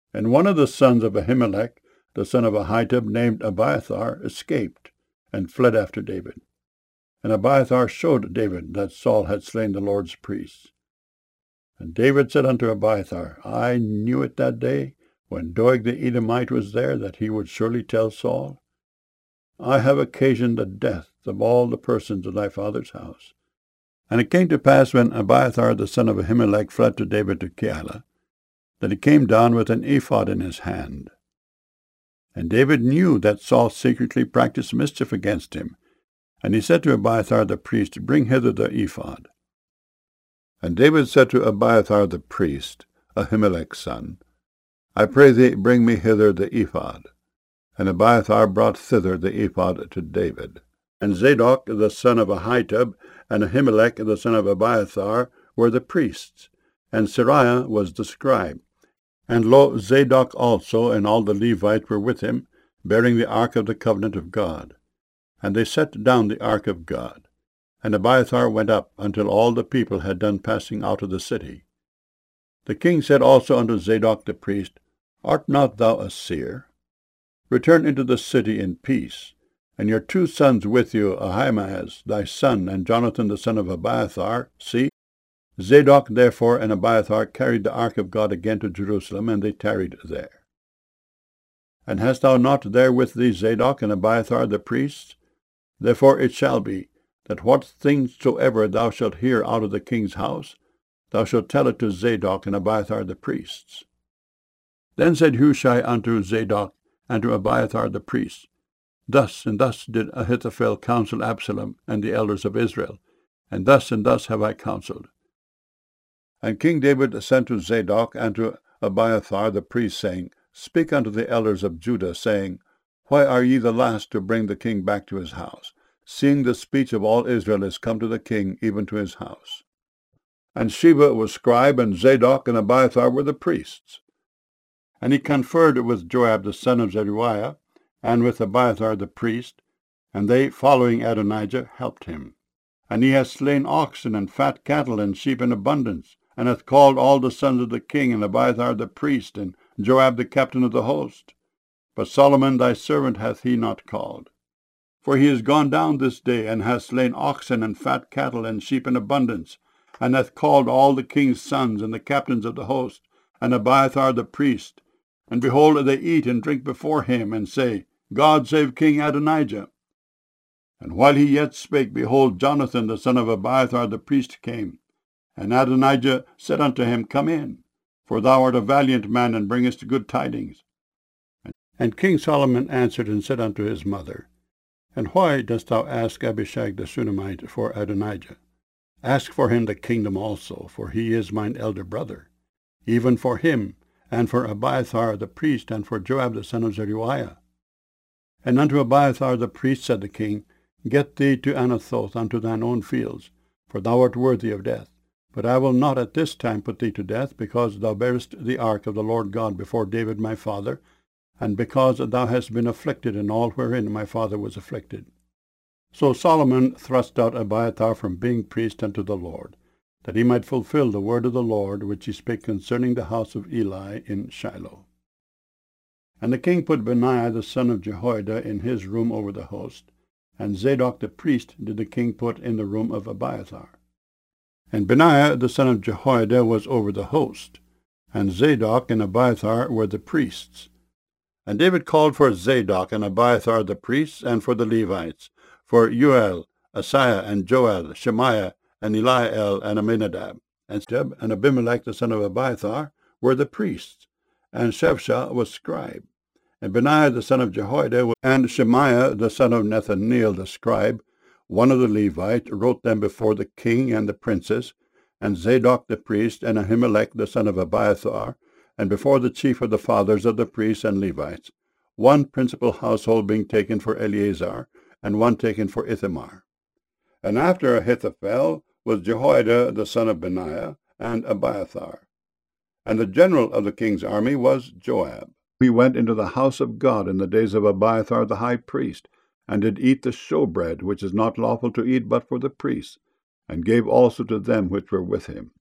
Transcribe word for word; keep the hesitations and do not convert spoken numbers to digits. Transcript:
And one of the sons of Ahimelech, the son of Ahitub, named Abiathar, escaped, and fled after David. And Abiathar showed David that Saul had slain the Lord's priests. And David said unto Abiathar, I knew it that day, when Doeg the Edomite was there, that he would surely tell Saul, I have occasioned the death of all the persons of thy father's house. And it came to pass, when Abiathar the son of Ahimelech fled to David to Keilah, that he came down with an ephod in his hand. And David knew that Saul secretly practiced mischief against him. And he said to Abiathar the priest, Bring hither the ephod. And David said to Abiathar the priest, Ahimelech's son, I pray thee, bring me hither the ephod. And Abiathar brought thither the ephod to David. And Zadok the son of Ahitub, and Ahimelech the son of Abiathar, were the priests, and Seraiah was the scribe. And lo, Zadok also and all the Levites were with him, bearing the ark of the covenant of God. And they set down the ark of God. And Abiathar went up until all the people had done passing out of the city. The king said also unto Zadok the priest, Art not thou a seer? Return into the city in peace, and your two sons with you, Ahimaaz thy son, and Jonathan the son of Abiathar. See, Zadok therefore and Abiathar carried the ark of God again to Jerusalem, and they tarried there. And hast thou not there with thee Zadok and Abiathar the priests? Therefore it shall be, that what things soever thou shalt hear out of the king's house, thou shalt tell it to Zadok and Abiathar the priests. Then said Hushai unto Zadok and to Abiathar the priests, Thus and thus did Ahithophel counsel Absalom and the elders of Israel, and thus and thus have I counseled. And King David sent to Zadok and to Abiathar the priest, saying, Speak unto the elders of Judah, saying, Why are ye the last to bring the king back to his house, seeing the speech of all Israel is come to the king, even to his house? And Sheba was scribe, and Zadok and Abiathar were the priests. And he conferred with Joab the son of Zeruiah, and with Abiathar the priest, and they, following Adonijah, helped him. And he has slain oxen and fat cattle and sheep in abundance, and hath called all the sons of the king, and Abiathar the priest, and Joab the captain of the host. But Solomon thy servant hath he not called. For he is gone down this day, and hath slain oxen and fat cattle and sheep in abundance, and hath called all the king's sons and the captains of the host, and Abiathar the priest. And behold, they eat and drink before him, and say, God save King Adonijah. And while he yet spake, behold, Jonathan the son of Abiathar the priest came. And Adonijah said unto him, Come in, for thou art a valiant man, and bringest good tidings. And King Solomon answered and said unto his mother, And why dost thou ask Abishag the Shunammite for Adonijah? Ask for him the kingdom also, for he is mine elder brother, even for him, and for Abiathar the priest, and for Joab the son of Zeruiah. And unto Abiathar the priest said the king, Get thee to Anathoth unto thine own fields, for thou art worthy of death. But I will not at this time put thee to death, because thou bearest the ark of the Lord God before David my father, and because thou hast been afflicted in all wherein my father was afflicted. So Solomon thrust out Abiathar from being priest unto the Lord, that he might fulfill the word of the Lord, which he spake concerning the house of Eli in Shiloh. And the king put Benaiah the son of Jehoiada in his room over the host, and Zadok the priest did the king put in the room of Abiathar. And Benaiah the son of Jehoiada was over the host, and Zadok and Abiathar were the priests. And David called for Zadok and Abiathar the priests, and for the Levites, for Uel, Asaiah, and Joel, Shemaiah, and Eliel, and Aminadab. And Jeb and Abimelech the son of Abiathar were the priests, and Shevshah was scribe. And Benaiah the son of Jehoiada and Shemaiah the son of Nethaneel the scribe, one of the Levites, wrote them before the king and the princes, and Zadok the priest, and Ahimelech the son of Abiathar, and before the chief of the fathers of the priests and Levites, one principal household being taken for Eleazar, and one taken for Ithamar. And after Ahithophel was Jehoiada the son of Benaiah, and Abiathar. And the general of the king's army was Joab. He went into the house of God in the days of Abiathar the high priest, and did eat the showbread, which is not lawful to eat but for the priests, and gave also to them which were with him.